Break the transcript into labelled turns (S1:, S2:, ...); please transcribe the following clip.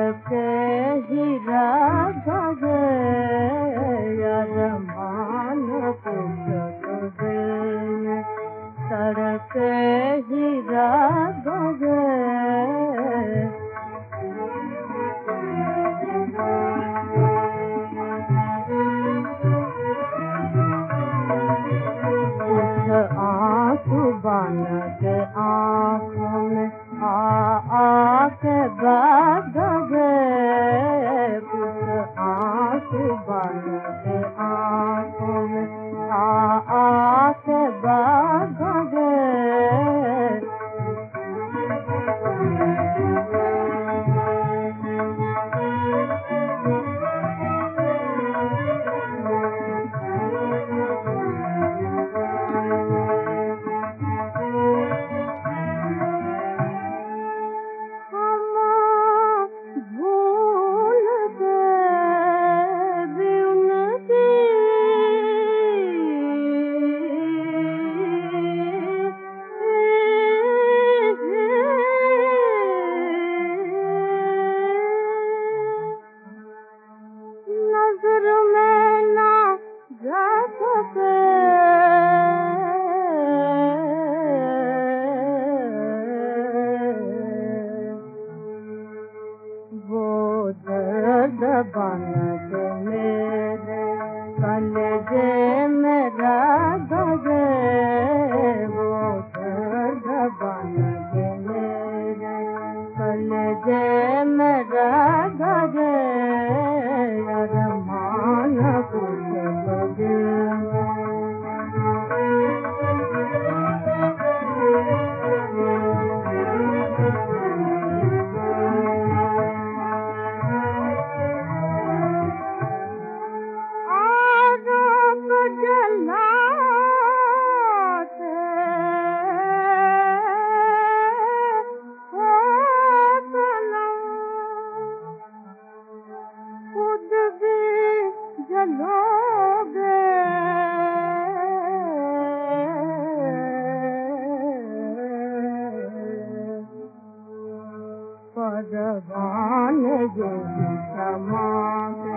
S1: के हीरा गगे अरमान कुछ दिल में सड़के हीरा गगे बन के आँखों में आके बैठ गए कुछ आँसू बन के आँखों में आके बैठ गए बन के मेरे कलेजे मेरा गगे वो दर्द बन के मेरे कलेजे मेरा गगे अरमान कुछ दिल परवान जो समा